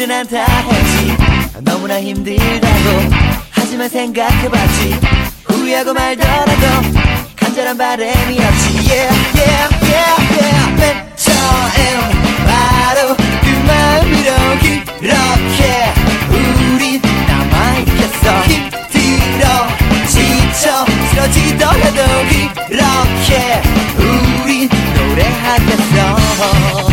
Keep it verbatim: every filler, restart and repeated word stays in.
후회는 안 다 했지. 너무나 힘들다고 하지만 생각해봤지. 후회하고 말더라도 간절한 바람이 없지. Yeah yeah yeah yeah. 맨 처음 바로 그 마음으로 그렇게 우린 남아있겠어. 힘들어 지쳐 쓰러지더라도 그렇게 우린 노래하겠어.